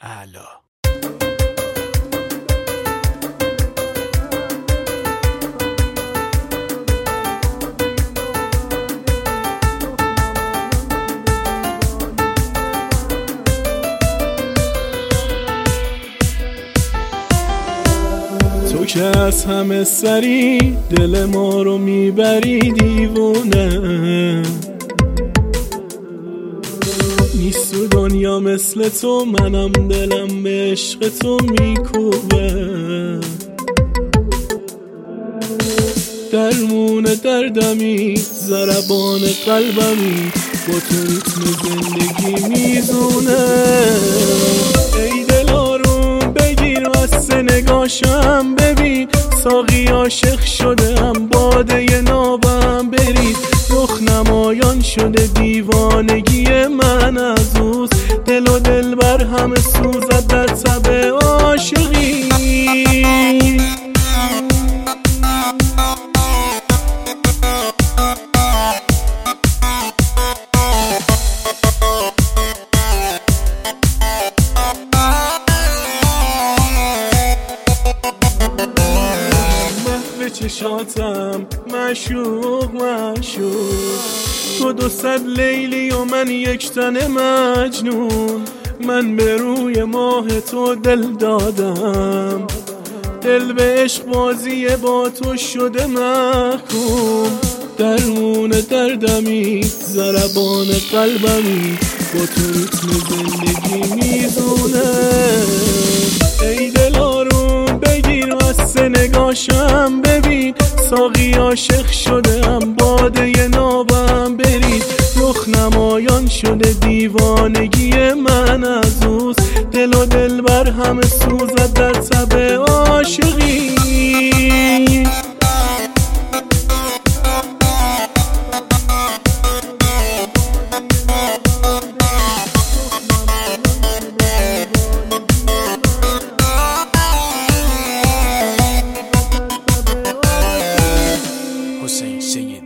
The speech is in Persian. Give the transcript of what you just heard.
اعلی. تو که از همه سری دل ما رو میبری دیوونه، نیست تو دنیا مثل تو، منم دلم به عشق تو میکوبه. درمون دردمی، ضربان قلبمی، با تو ریتم زندگی میزونه. ای دل آروم بگیر واسه نگاشم ببین، ساقی عاشق شدم باده نابم برید، رخ نمایان شده دیوانگی من از اوست، دل و دل بر همه سوزد در تب عاشقی. چشاتم معشوق تو 200 لیلی و من یک تن مجنون، من به روی ماه تو دل دادم، دل به عشق بازی با تو شده محکوم. درمون دردمی، ضربان قلبمی، با تو ریتم زندگی میزونه. ای دل آروم بگیر واسه نگاشم ببین، ساقی عاشق شدم باده نابم برید، رخ نمایان شده دیوانگی من از اوست، دل و دل بر همه سوزد در تب عاشقی. حسین سید